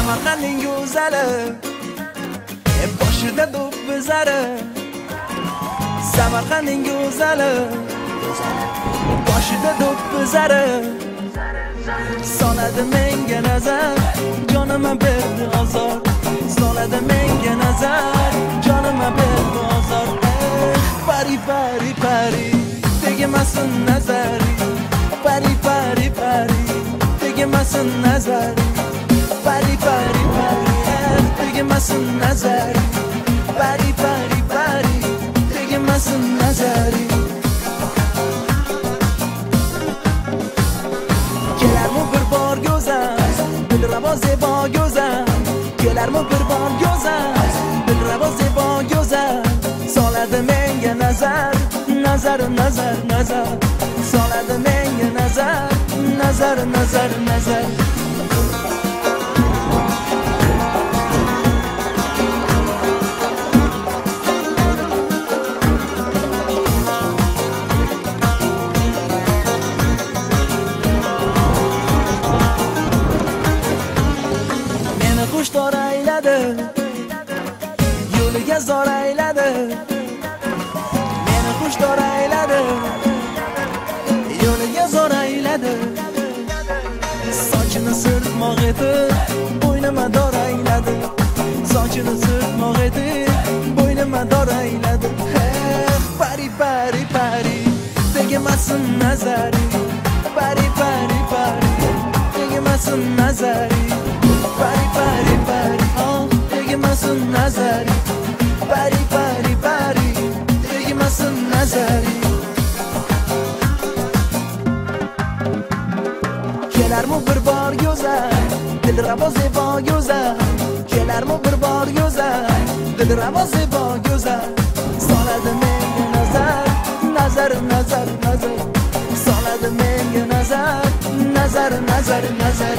Samarqandning go'zali boshida do'ppizari. Samarqandning go'zali boshida do'ppizari. Soladi menga nazar, jonima berdi ozor. Soladi menga nazar, jonima berdi ozor. Pari pari pari, tegmasin nazari. Pari pari pari, tegmasin nazari. Pari pari pari, tegmasin nazari. Pari pari pari, tegmasin nazari. Kelarmi bir bor go'zal, dilrabo zebo go'zal. Kelarmi bir bor go'zal, dilrabo zebo go'zal. Soladi menga nazar, nazar nazar nazar. Soladi menga nazar, nazar nazar nazar. Xushtor ayladi, yo'liga zor ayladi. Meni xushtor ayladi, yo'liga zor ayladi. Sochini sirtmoq etib, bo'ynima dor ayladi. Sochini sirtmoq etib, bo'ynima dor ayladi. Pari pari pari, tegmasin nazari. Pari pari pari, tegmasin nazari. Pari pari pari, tegmasin nazari. Pari pari pari, tegmasin nazari. Kelarmi bir bor go'zal, dilrabo zebo go'zal. Kelarmi bir bor go'zal, dilrabo zebo go'zal. Soladi menga nazar, nazar nazar nazar. Soladi menga nazar, nazar nazar nazar.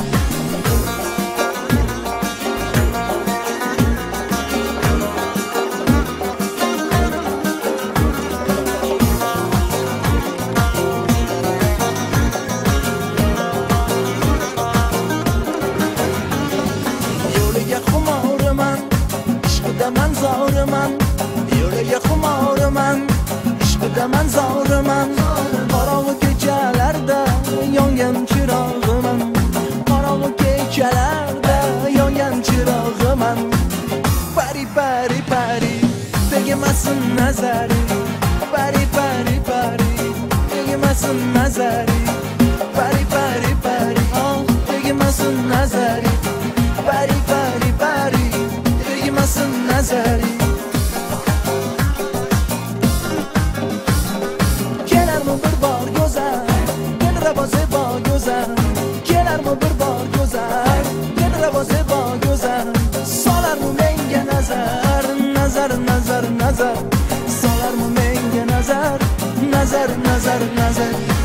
Man zo'riman, yo'liga xumoriman, ishqidaman zo'riman. Qorong'u kechalarda yongan chirog'iman. Qorong'u kechalarda yongan chirog'iman. Pari pari pari, tegmasin nazari. Pari pari pari, tegmasin nazari. Pari pari pari, tegmasin nazari. Pari pari pari, tegmasin nazari. Kelarmi bir bor go'zal, dilrabo zebo go'zal. Kelarmi bir bor go'zal, dilrabo zebo go'zal. Solarmi menga nazar, nazar nazar nazar. Solarmi menga nazar, nazar nazar nazar.